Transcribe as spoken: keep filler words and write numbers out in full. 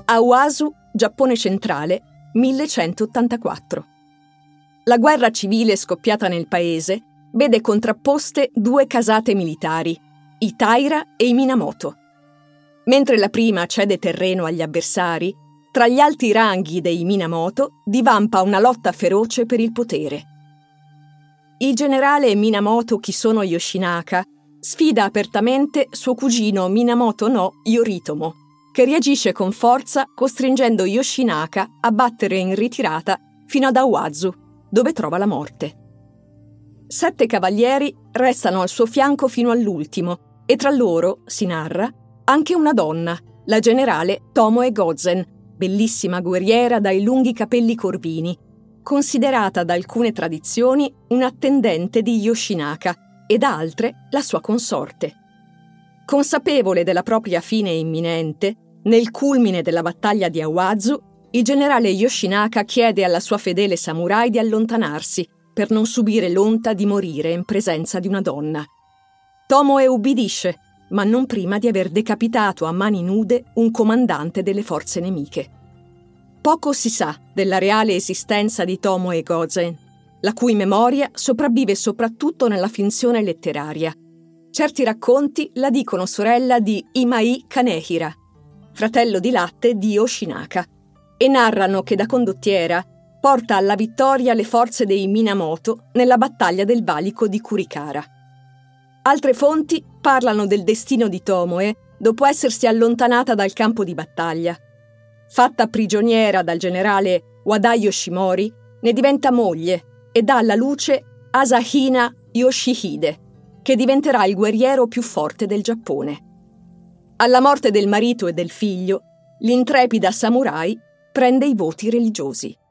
Awazu, Giappone centrale, millecentottantaquattro. La guerra civile scoppiata nel paese vede contrapposte due casate militari, i Taira e i Minamoto. Mentre la prima cede terreno agli avversari, tra gli alti ranghi dei Minamoto divampa una lotta feroce per il potere. Il generale Minamoto Kisono Yoshinaka sfida apertamente suo cugino Minamoto no Yoritomo, che reagisce con forza costringendo Yoshinaka a battere in ritirata fino ad Awazu, dove trova la morte. Sette cavalieri restano al suo fianco fino all'ultimo e tra loro, si narra, anche una donna, la generale Tomoe Gozen, bellissima guerriera dai lunghi capelli corvini, considerata da alcune tradizioni un'attendente di Yoshinaka e da altre la sua consorte. Consapevole della propria fine imminente, nel culmine della battaglia di Awazu, il generale Yoshinaka chiede alla sua fedele samurai di allontanarsi per non subire l'onta di morire in presenza di una donna. Tomoe ubbidisce, ma non prima di aver decapitato a mani nude un comandante delle forze nemiche. Poco si sa della reale esistenza di Tomoe Gozen, la cui memoria sopravvive soprattutto nella finzione letteraria. Certi racconti la dicono sorella di Imai Kanehira, fratello di latte di Yoshinaka, e narrano che da condottiera porta alla vittoria le forze dei Minamoto nella battaglia del valico di Kurikara. Altre fonti parlano del destino di Tomoe dopo essersi allontanata dal campo di battaglia. Fatta prigioniera dal generale Wada Yoshimori, ne diventa moglie e dà alla luce Asahina Yoshihide, che diventerà il guerriero più forte del Giappone. Alla morte del marito e del figlio, l'intrepida samurai prende i voti religiosi.